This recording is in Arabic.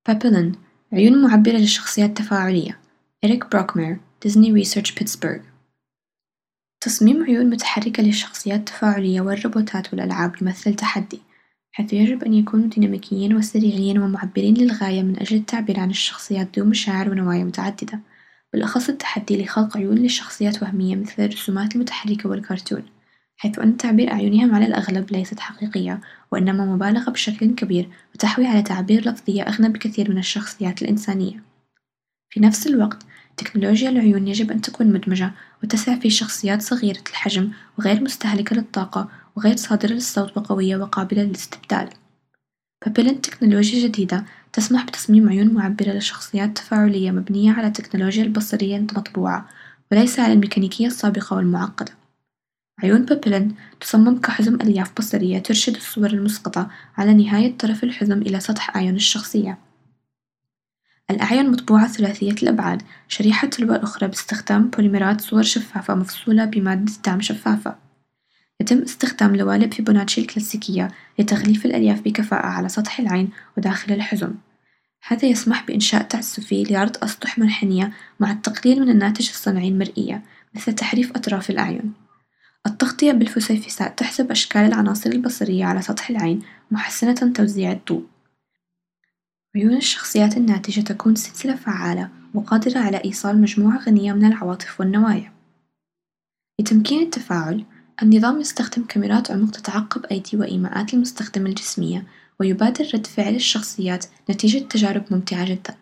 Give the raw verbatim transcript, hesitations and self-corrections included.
بابلين عيون معبرة للشخصيات التفاعلية. إريك بروكمير، ديزني ريسيرش بيتسبرغ. تصميم عيون متحركة للشخصيات التفاعلية والروبوتات والألعاب يمثل تحدي، حيث يجب أن يكونوا ديناميكيين وسريعين ومعبرين للغاية من أجل التعبير عن الشخصيات ذو مشاعر ونوايا متعددة، بالأخص التحدي لخلق عيون لشخصيات وهمية مثل الرسومات المتحركة والكرتون، حيث أن تعبير أعينهم على الأغلب ليست حقيقية وإنما مبالغة بشكل كبير وتحوي على تعابير لفظية أغنى بكثير من الشخصيات الإنسانية. في نفس الوقت، تكنولوجيا العيون يجب أن تكون مدمجة وتسع في شخصيات صغيرة الحجم وغير مستهلكة للطاقة وغير صادرة للصوت وقوية وقابلة للاستبدال. بابلين تكنولوجيا جديدة تسمح بتصميم عيون معبرة لشخصيات تفاعلية مبنية على التكنولوجيا البصرية المطبوعة وليس على الميكانيكية السابقة والمعقدة. عيون بابلين تصمم كحزم ألياف بصرية ترشد الصور المسقطة على نهاية طرف الحزم إلى سطح أعين الشخصية. الأعين مطبوعة ثلاثية الأبعاد، شريحة تلو الأخرى باستخدام بوليمرات صور شفافة مفصولة بمادة دعم شفافة. يتم استخدام لوالب فيبوناتشي الكلاسيكية لتغليف الألياف بكفاءة على سطح العين وداخل الحزم. هذا يسمح بإنشاء تعسفي لعرض أسطح منحنية مع التقليل من الناتج الصنعي المرئية مثل تحريف أطراف الأعين. التغطية بالفسيفساء تحسب أشكال العناصر البصرية على سطح العين محسنة توزيع الضوء. عيون الشخصيات الناتجة تكون سلسلة فعالة وقادرة على إيصال مجموعة غنية من العواطف والنوايا. لتمكين التفاعل، النظام يستخدم كاميرات عمق تتعقب أيدي وإيماءات المستخدم الجسمية ويبادر رد فعل الشخصيات نتيجة تجارب ممتعة جدا.